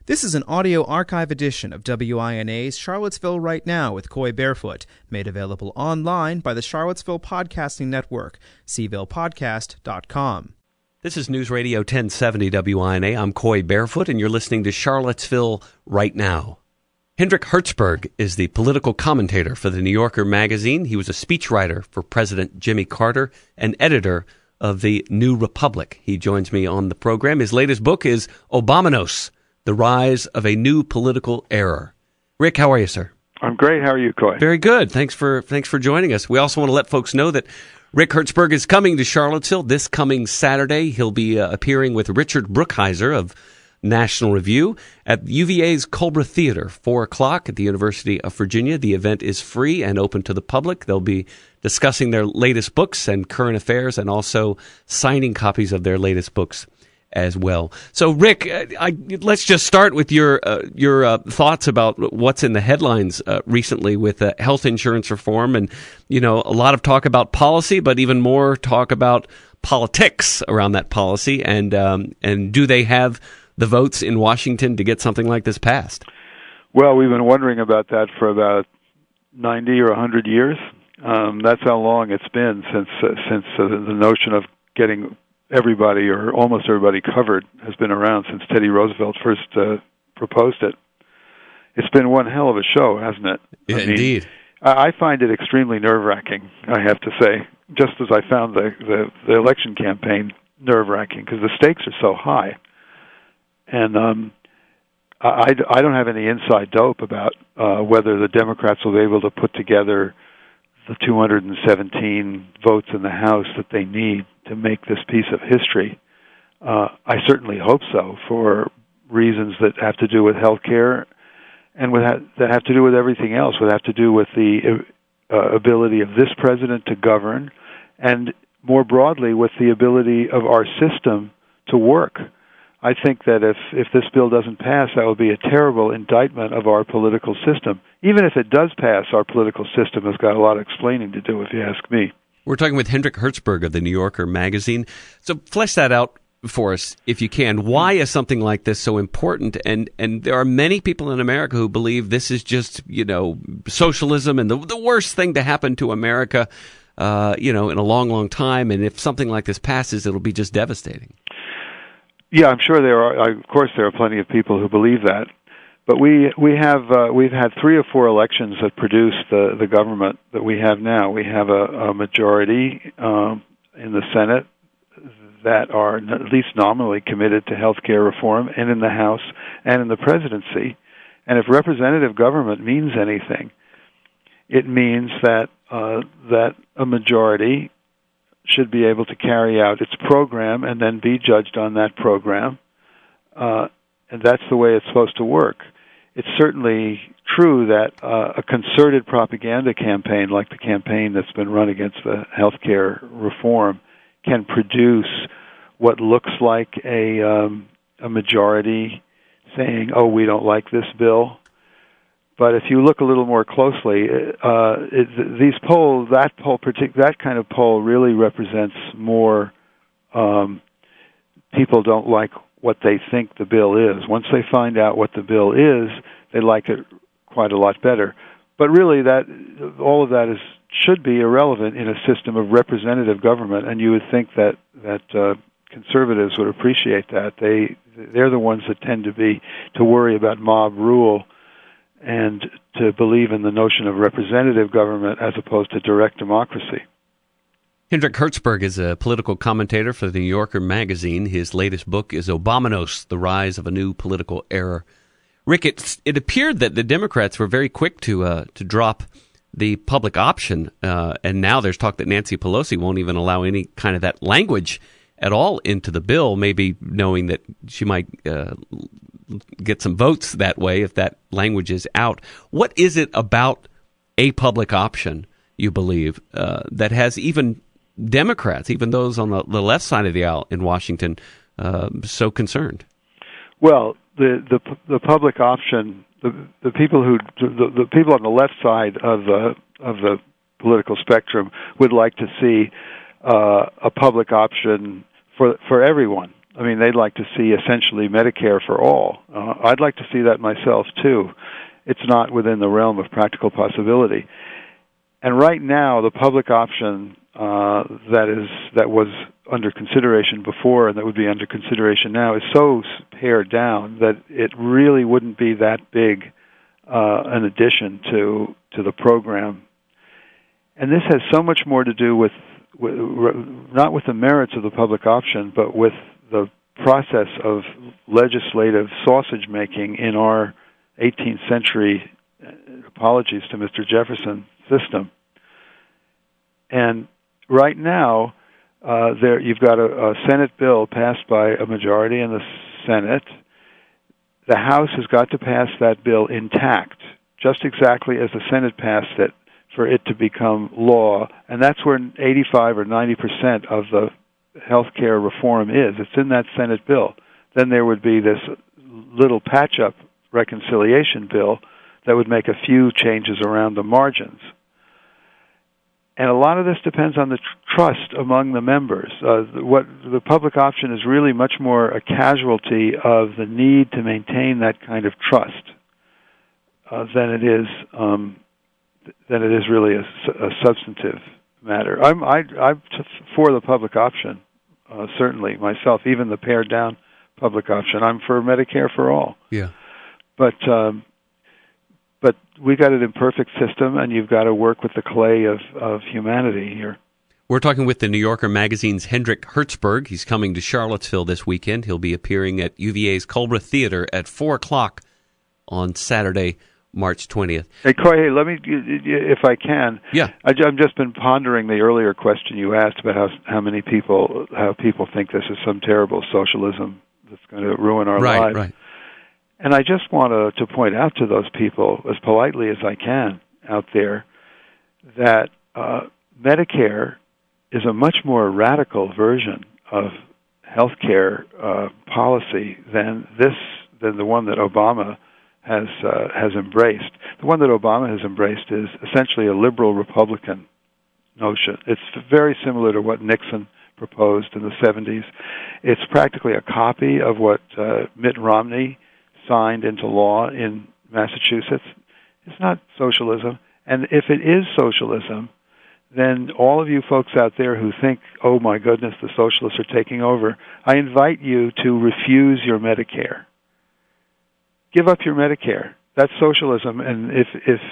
This is an audio archive edition of WINA's Charlottesville Right Now with Coy Barefoot, made available online by the Charlottesville Podcasting Network, cvillePodcast.com. This is News Radio 1070 WINA. I'm Coy Barefoot, and you're listening to Charlottesville Right Now. Hendrik Hertzberg is the political commentator for the New Yorker magazine. He was a speechwriter for President Jimmy Carter and editor of the New Republic. He joins me on the program. His latest book is Obamanos, The Rise of a New Political Era. Rick, how are you, sir? I'm great. How are you, Coy? Very good. Thanks for joining us. We also want to let folks know that Rick Hertzberg is coming to Charlottesville this coming Saturday. He'll be appearing with Richard Brookhiser of National Review at UVA's Culbra Theater, 4 o'clock at the University of Virginia. The event is free and open to the public. They'll be discussing their latest books and current affairs and also signing copies of their latest books as well. So, Rick, let's just start with your thoughts about what's in the headlines recently with health insurance reform, and a lot of talk about policy, but even more talk about politics around that policy. And do they have the votes in Washington to get something like this passed? Well, we've been wondering about that for about 90 or 100 years. That's how long it's been since the notion of getting everybody or almost everybody covered has been around since Teddy Roosevelt first proposed it. It's been one hell of a show, hasn't it? Yeah, indeed. I find it extremely nerve-wracking, I have to say, just as I found the election campaign nerve-wracking, because the stakes are so high. And I don't have any inside dope about whether the Democrats will be able to put together the 217 votes in the House that they need to make this piece of history. I certainly hope so, for reasons that have to do with health care and that have to do with everything else, that have to do with the ability of this president to govern, and more broadly with the ability of our system to work. I think that if this bill doesn't pass, that will be a terrible indictment of our political system. Even if it does pass, our political system has got a lot of explaining to do, if you ask me. We're talking with Hendrik Hertzberg of the New Yorker magazine. So flesh that out for us, if you can. Why is something like this so important? And there are many people in America who believe this is just, socialism and the worst thing to happen to America, in a long, long time. And if something like this passes, it'll be just devastating. Yeah, I'm sure there are. Of course, there are plenty of people who believe that. But we've had 3 or 4 elections that produced the government that we have now. We have a majority in the Senate that are at least nominally committed to health care reform, and in the House and in the presidency. And if representative government means anything, it means that a majority should be able to carry out its program and then be judged on that program. And that's the way it's supposed to work. It's certainly true that a concerted propaganda campaign like the campaign that's been run against the health care reform can produce what looks like a majority saying, "Oh, we don't like this bill." But if you look a little more closely, these polls, that kind of poll really represents more people don't like what they think the bill is. Once they find out what the bill is, they like it quite a lot better. But really, all of that should be irrelevant in a system of representative government, and you would think that conservatives would appreciate that. They're the ones that tend to worry about mob rule and to believe in the notion of representative government as opposed to direct democracy. Hendrik Hertzberg is a political commentator for the New Yorker magazine. His latest book is Obamanos, The Rise of a New Political Era. Rick, it appeared that the Democrats were very quick to drop the public option, and now there's talk that Nancy Pelosi won't even allow any kind of that language at all into the bill, maybe knowing that she might get some votes that way if that language is out. What is it about a public option, you believe, that has even Democrats, even those on the left side of the aisle in Washington, so concerned? Well, the public option, the people on the left side of the political spectrum would like to see a public option for everyone. I mean, they'd like to see essentially Medicare for all. I'd like to see that myself, too. It's not within the realm of practical possibility. And right now, the public option that was under consideration before and that would be under consideration now is so pared down that it really wouldn't be that big an addition to the program. And this has so much more to do with not with the merits of the public option, but with the process of legislative sausage making in our 18th century, apologies to Mr. Jefferson, system. And right now, you've got a Senate bill passed by a majority in the Senate. The House has got to pass that bill intact, just exactly as the Senate passed it, for it to become law. And that's where 85 or 90% of the health care reform is. It's in that Senate bill. Then there would be this little patch-up reconciliation bill that would make a few changes around the margins. And a lot of this depends on the trust among the members. What the public option is really much more a casualty of the need to maintain that kind of trust than it is really a substantive matter. I'm for the public option, certainly myself. Even the pared down public option. I'm for Medicare for all. Yeah, but we got an imperfect system, and you've got to work with the clay of humanity here. We're talking with the New Yorker magazine's Hendrik Hertzberg. He's coming to Charlottesville this weekend. He'll be appearing at UVA's Culbreth Theater at 4 o'clock on Saturday, March 20th. Hey, Coy, let me, if I can. Yeah. I've just been pondering the earlier question you asked about how people think this is some terrible socialism that's going to ruin our lives. Right. And I just want to point out to those people, as politely as I can out there, that Medicare is a much more radical version of healthcare policy than the one that Obama has embraced. The one that Obama has embraced is essentially a liberal Republican notion. It's very similar to what Nixon proposed in the 70s. It's practically a copy of what Mitt Romney signed into law in Massachusetts. It's not socialism. And if it is socialism, then all of you folks out there who think, oh my goodness, the socialists are taking over, I invite you to refuse your Medicare. Give up your Medicare. That's socialism, and if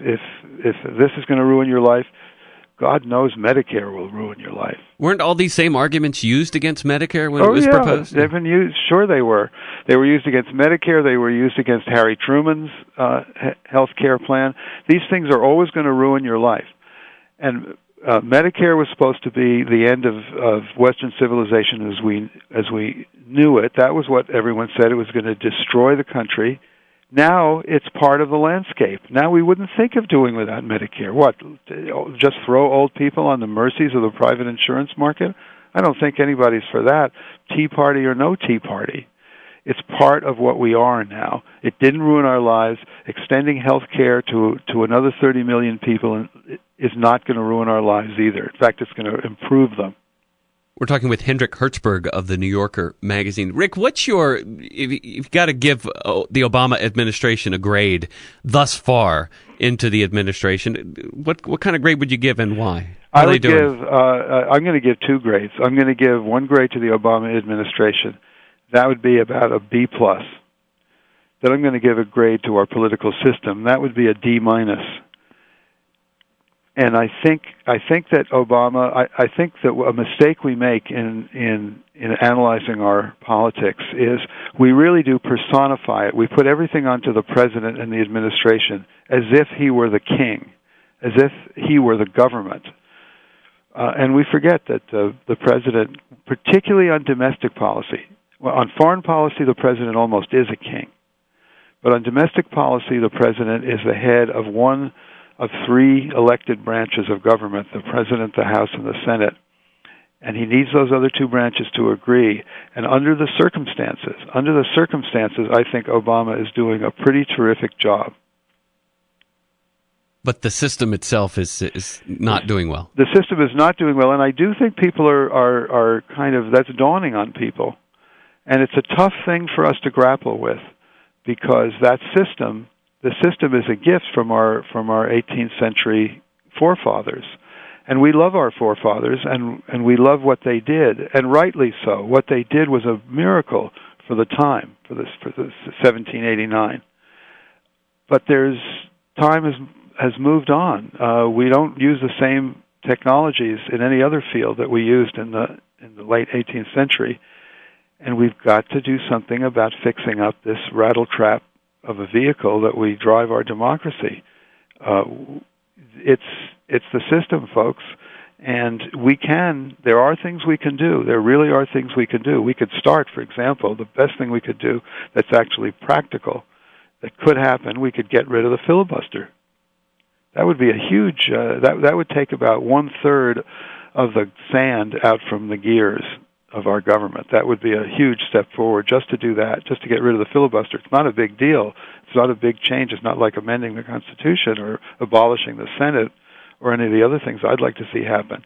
this is going to ruin your life, God knows Medicare will ruin your life. Weren't all these same arguments used against Medicare when it was proposed? They've been used. Sure, they were. They were used against Medicare. They were used against Harry Truman's health care plan. These things are always going to ruin your life. And Medicare was supposed to be the end of Western civilization as we knew it. That was what everyone said. It was going to destroy the country. Now it's part of the landscape. Now we wouldn't think of doing without Medicare. What, just throw old people on the mercies of the private insurance market? I don't think anybody's for that, Tea Party or no Tea Party. It's part of what we are now. It didn't ruin our lives. Extending health care to another 30 million people is not going to ruin our lives either. In fact, it's going to improve them. We're talking with Hendrik Hertzberg of the New Yorker magazine. Rick, what's if you've got to give the Obama administration a grade thus far into the administration, what kind of grade would you give and why? I'm going to give 2 grades. I'm going to give 1 grade to the Obama administration. That would be about a B+. Then I'm going to give a grade to our political system. That would be a D-. And I think that Obama, I think that a mistake we make in analyzing our politics is we really do personify it. We put everything onto the president and the administration as if he were the king, as if he were the government. And we forget that the president, particularly on domestic policy, well, on foreign policy, the president almost is a king. But on domestic policy, the president is the head of one of 3 elected branches of government, the President, the House, and the Senate. And he needs those other 2 branches to agree. And under the circumstances, I think Obama is doing a pretty terrific job. But the system itself is not doing well. The system is not doing well, and I do think people are kind of, that's dawning on people. And it's a tough thing for us to grapple with, because the system is a gift from our 18th century forefathers. And we love our forefathers, and we love what they did, and rightly so. What they did was a miracle for the time, for this 1789. But time has moved on. We don't use the same technologies in any other field that we used in the late 18th century, and we've got to do something about fixing up this rattletrap of a vehicle that we drive our democracy. It's the system, folks, and there are things we can do. There really are things we can do. We could start, for example, the best thing we could do that's actually practical, that could happen, we could get rid of the filibuster. That would be a huge, that would take about 1/3 of the sand out from the gears of our government. That would be a huge step forward just to do that, just to get rid of the filibuster. It's not a big deal. It's not a big change. It's not like amending the Constitution or abolishing the Senate or any of the other things I'd like to see happen.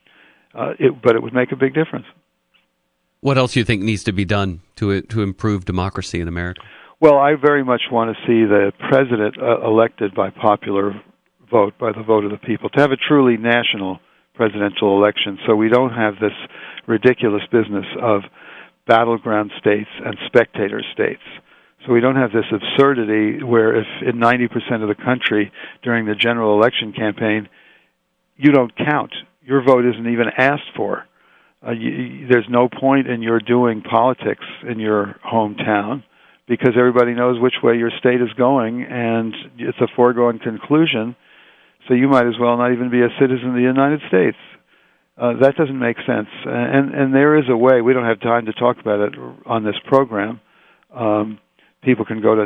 But it would make a big difference. What else do you think needs to be done to improve democracy in America? Well, I very much want to see the president elected by popular vote, by the vote of the people, to have a truly national presidential election, so we don't have this ridiculous business of battleground states and spectator states. So we don't have this absurdity where if in 90% of the country during the general election campaign you don't count, your vote isn't even asked for. There's no point in your doing politics in your hometown, because everybody knows which way your state is going, and it's a foregone conclusion. So you might as well not even be a citizen of the United States. That doesn't make sense. And there is a way. We don't have time to talk about it on this program. People can go to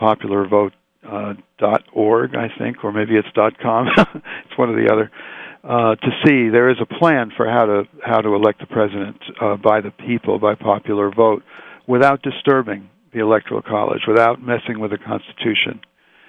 nationalpopularvote.org, I think, or maybe it's .com. It's one or the other. To see there is a plan for how to elect the president by the people, by popular vote, without disturbing the Electoral College, without messing with the Constitution.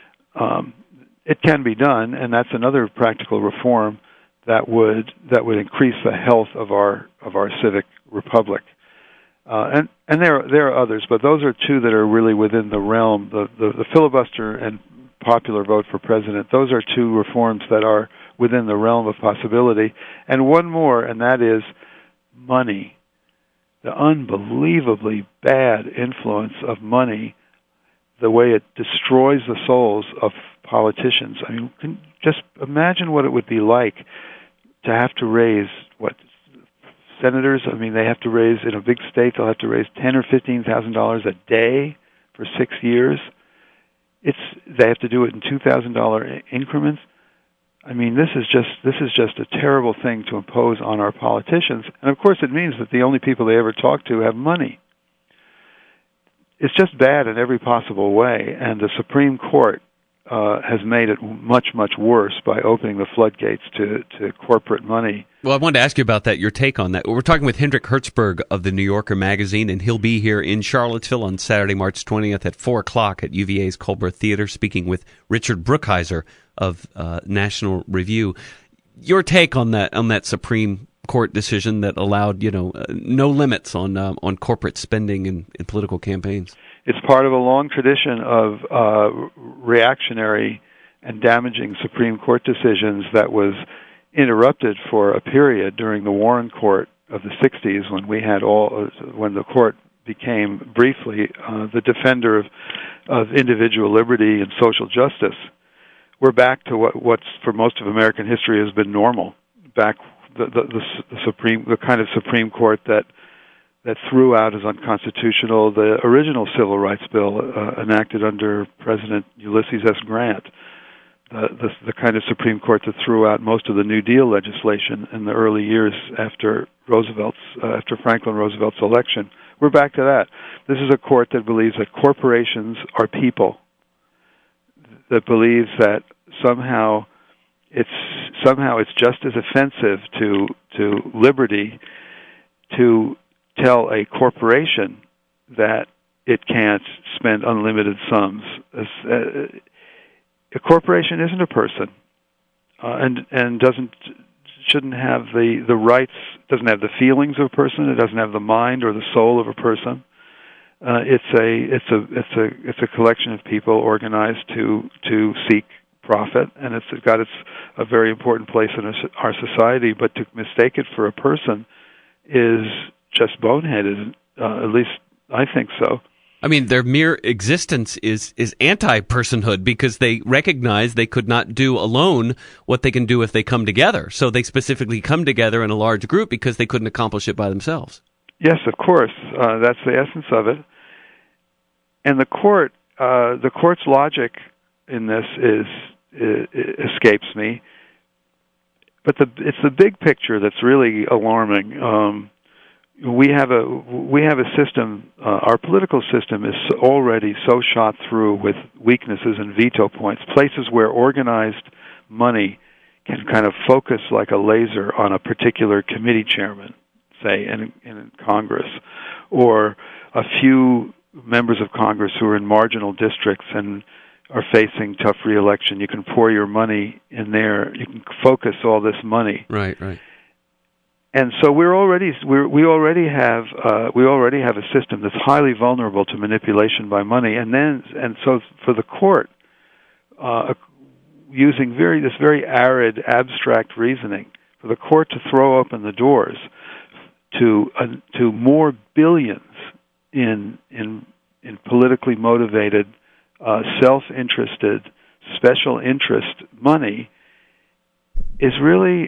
It can be done, and that's another practical reform that would increase the health of our civic republic. And there are others, but those are two that are really within the realm. The filibuster and popular vote for president, those are two reforms that are within the realm of possibility. And one more, and that is money. The unbelievably bad influence of money, the way it destroys the souls of politicians. I mean, just imagine what it would be like to have to raise, senators, I mean, they have to raise, in a big state, they'll have to raise $10,000 or $15,000 a day for 6 years. They have to do it in $2,000 increments. I mean, this is just a terrible thing to impose on our politicians. And of course it means that the only people they ever talk to have money. It's just bad in every possible way, and the Supreme Court has made it much, much worse by opening the floodgates to corporate money. Well, I wanted to ask you about that, your take on that. We're talking with Hendrik Hertzberg of the New Yorker magazine, and he'll be here in Charlottesville on Saturday, March 20th at 4 o'clock at UVA's Culber Theater, speaking with Richard Brookhiser of National Review. Your take on that Supreme Court decision that allowed, no limits on corporate spending in political campaigns? It's part of a long tradition of reactionary and damaging Supreme Court decisions that was interrupted for a period during the Warren Court of the 60s, when the court became briefly the defender of individual liberty and social justice. We're back to what's for most of American history has been normal. Back the kind of Supreme Court that threw out as unconstitutional the original Civil Rights Bill enacted under President Ulysses S. Grant, the kind of Supreme Court that threw out most of the New Deal legislation in the early years after Franklin Roosevelt's election. We're back to that. This is a court that believes that corporations are people, that believes that somehow it's just as offensive to liberty to tell a corporation that it can't spend unlimited sums. A corporation isn't a person, and shouldn't have the rights, doesn't have the feelings of a person, it doesn't have the mind or the soul of a person. It's a collection of people organized to seek profit, and it's got a very important place in our society. But to mistake it for a person is just boneheaded. At least I think so. I mean, their mere existence is anti-personhood because they recognize they could not do alone what they can do if they come together. So they specifically come together in a large group because they couldn't accomplish it by themselves. Yes, of course. That's the essence of it. And the court's logic in this escapes me. But it's the big picture that's really alarming. We have a system. Our political system is already so shot through with weaknesses and veto points. Places where organized money can kind of focus like a laser on a particular committee chairman, say in Congress, or a few members of Congress who are in marginal districts and are facing tough re-election. You can pour your money in there. You can focus all this money. Right. And so we already have a system that's highly vulnerable to manipulation by money. And so for the court, using this very arid, abstract reasoning, for the court to throw open the doors to more billions in politically motivated, self-interested, special interest money is really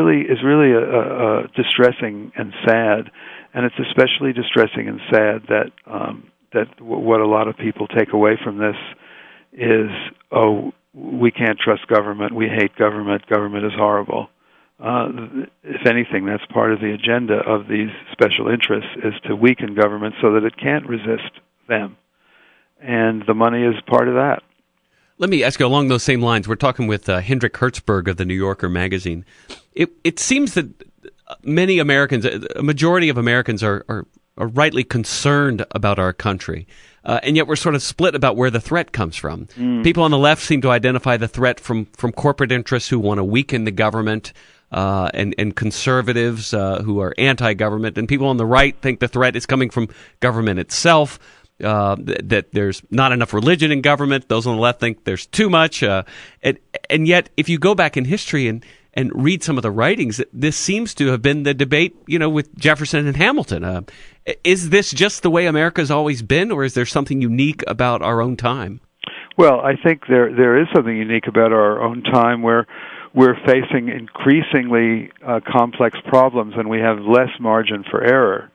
distressing and sad, and it's especially distressing and sad that what a lot of people take away from this is, we can't trust government, we hate government is horrible. If anything, that's part of the agenda of these special interests, is to weaken government so that it can't resist them, and the money is part of that. Let me ask you along those same lines. We're talking with Hendrik Hertzberg of the New Yorker magazine. It seems that many Americans, a majority of Americans are rightly concerned about our country, and yet we're sort of split about where the threat comes from. People on the left seem to identify the threat from corporate interests who want to weaken the government, and conservatives who are anti-government, and people on the right think the threat is coming from government itself. That there's not enough religion in government. Those on the left think there's too much. And yet, if you go back in history and read some of the writings, this seems to have been the debate, with Jefferson and Hamilton. Is this just the way America's always been, or is there something unique about our own time? Well, I think there is something unique about our own time where we're facing increasingly complex problems and we have less margin for error.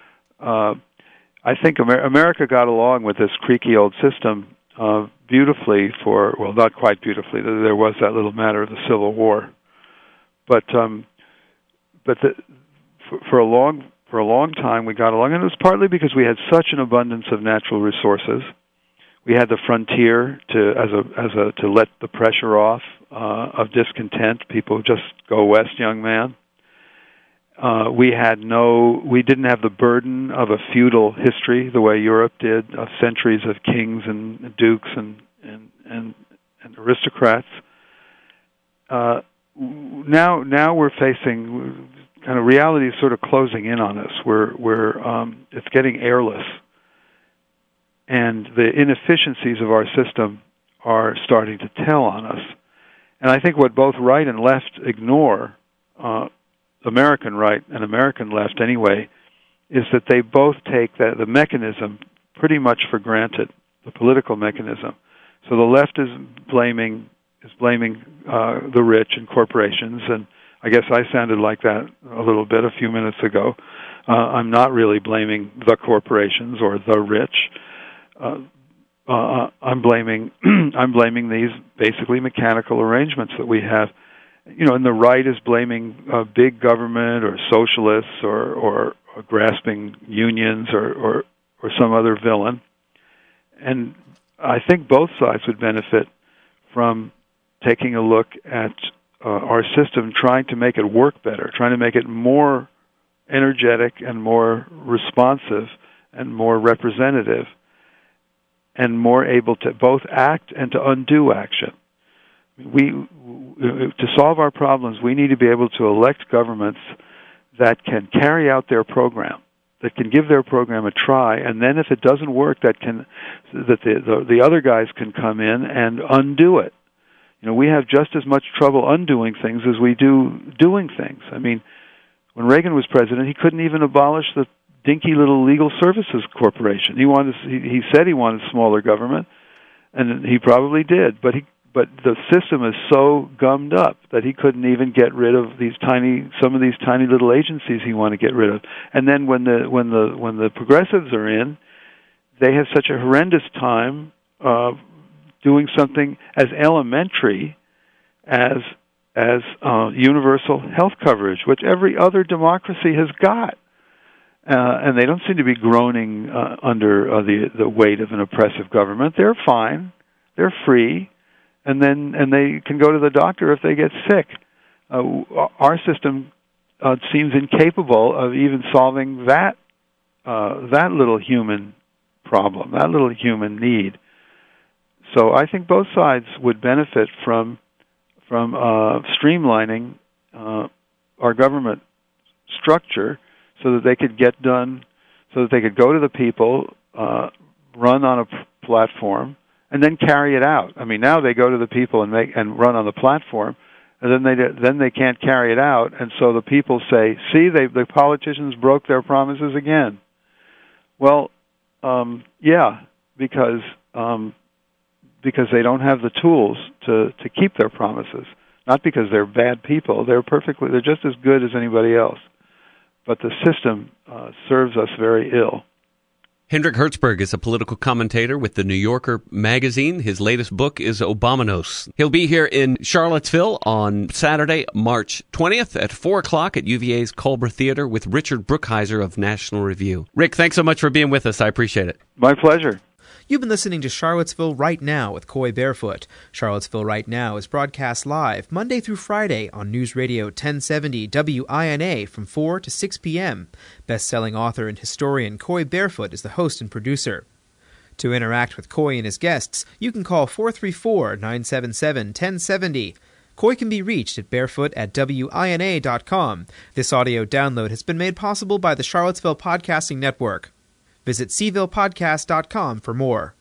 I think America got along with this creaky old system beautifully not quite beautifully. There was that little matter of the Civil War, but for a long time we got along, and it was partly because we had such an abundance of natural resources. We had the frontier to let the pressure off of discontent. People just go west, young man. We didn't have the burden of a feudal history the way Europe did, of centuries of kings and dukes and aristocrats. Now we're facing kind of reality is sort of closing in on us. It's getting airless, and the inefficiencies of our system are starting to tell on us. And I think what both right and left ignore, American right and American left anyway, is that they both take the mechanism pretty much for granted, the political mechanism. So the left is blaming the rich and corporations, and I guess I sounded like that a little bit a few minutes ago. I'm not really blaming the corporations or the rich. I'm blaming these basically mechanical arrangements that we have. And the right is blaming big government or socialists or grasping unions or some other villain. And I think both sides would benefit from taking a look at our system, trying to make it work better, trying to make it more energetic and more responsive and more representative and more able to both act and to undo action. To solve our problems, we need to be able to elect governments that can carry out their program, give their program a try, and then if it doesn't work, that the other guys can come in and undo it. We have just as much trouble undoing things as we do doing things. I mean, when Reagan was president, he couldn't even abolish the dinky little Legal Services Corporation. He said he wanted smaller government, and he probably did, but the system is so gummed up that he couldn't even get rid of some of these tiny little agencies he wanted to get rid of. And then when the progressives are in, they have such a horrendous time doing something as elementary as universal health coverage, which every other democracy has got. And they don't seem to be groaning under the weight of an oppressive government. They're fine. They're free. And they can go to the doctor if they get sick. Our system seems incapable of even solving that little human problem, that little human need. So I think both sides would benefit from streamlining our government structure so that they could get done, so that they could go to the people, run on a platform, and then carry it out. I mean, now they go to the people and run on the platform, and then they can't carry it out, and so the people say, "See, the politicians broke their promises again." Well, yeah, because they don't have the tools to keep their promises. Not because they're bad people; they're just as good as anybody else. But the system serves us very ill. Hendrik Hertzberg is a political commentator with the New Yorker magazine. His latest book is Obamonos. He'll be here in Charlottesville on Saturday, March 20th at 4 o'clock at UVA's Culber Theater with Richard Brookhiser of National Review. Rick, thanks so much for being with us. I appreciate it. My pleasure. You've been listening to Charlottesville Right Now with Coy Barefoot. Charlottesville Right Now is broadcast live Monday through Friday on News Radio 1070 WINA from 4 to 6 p.m. Best-selling author and historian Coy Barefoot is the host and producer. To interact with Coy and his guests, you can call 434-977-1070. Coy can be reached at barefoot@wina.com. This audio download has been made possible by the Charlottesville Podcasting Network. Visit cvillepodcast.com for more.